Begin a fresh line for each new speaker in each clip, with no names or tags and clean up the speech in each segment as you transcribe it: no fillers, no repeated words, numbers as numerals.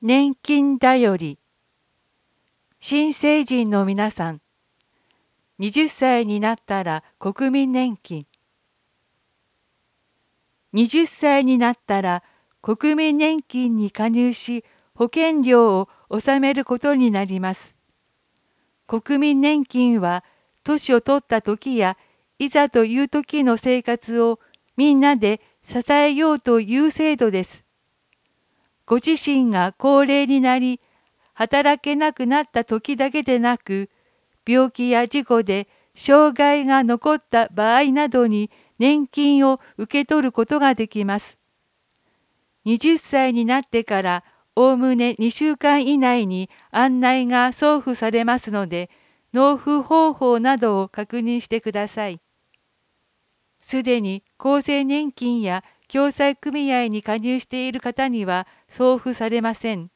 年金だより。新成人の皆さん、20歳になったら国民年金。20歳になったら国民年金に加入し、保険料を納めることになります。国民年金は、年を取った時や、いざという時の生活をみんなで支えようという制度です。ご自身が高齢になり、働けなくなった時だけでなく、病気や事故で障害が残った場合などに年金を受け取ることができます。20歳になってからおおむね2週間以内に案内が送付されますので、納付方法などを確認してください。すでに厚生年金や共済組合に加入している方には送付されません。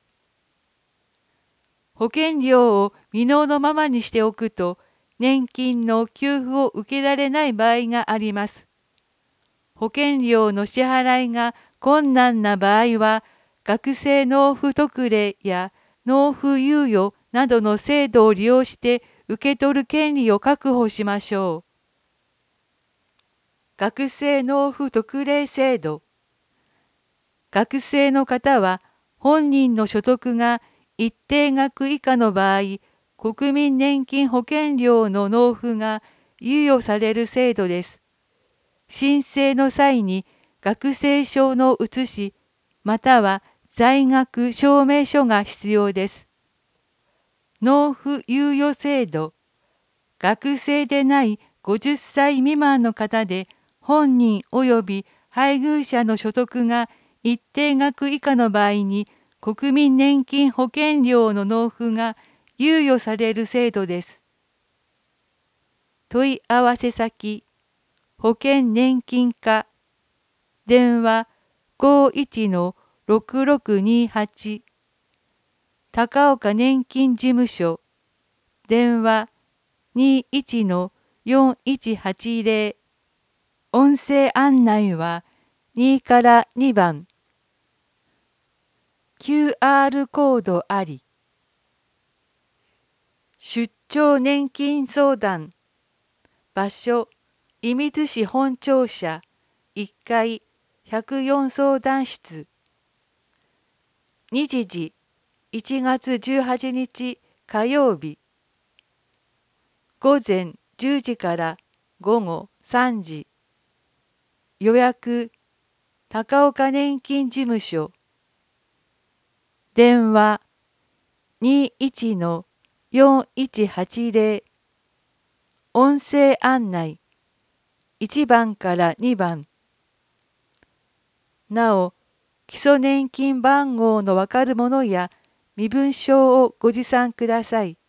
保険料を未納のままにしておくと、年金の給付を受けられない場合があります。保険料の支払いが困難な場合は、学生納付特例や納付猶予などの制度を利用して受け取る権利を確保しましょう。学生納付特例制度。学生の方は本人の所得が一定額以下の場合、国民年金保険料の納付が猶予される制度です。申請の際に学生証の写し、または在学証明書が必要です。納付猶予制度。学生でない50歳未満の方で、本人及び配偶者の所得が一定額以下の場合に、国民年金保険料の納付が猶予される制度です。問い合わせ先、保険年金課、電話51-6628、高岡年金事務所、電話21-4180、音声案内は2から2番。QR コードあり。出張年金相談。場所、射水市本庁舎1階104相談室。日時、1月18日火曜日。午前10時から午後3時。予約、高岡年金事務所。電話21-4180、音声案内1番から2番。なお、基礎年金番号のわかるものや身分証をご持参ください。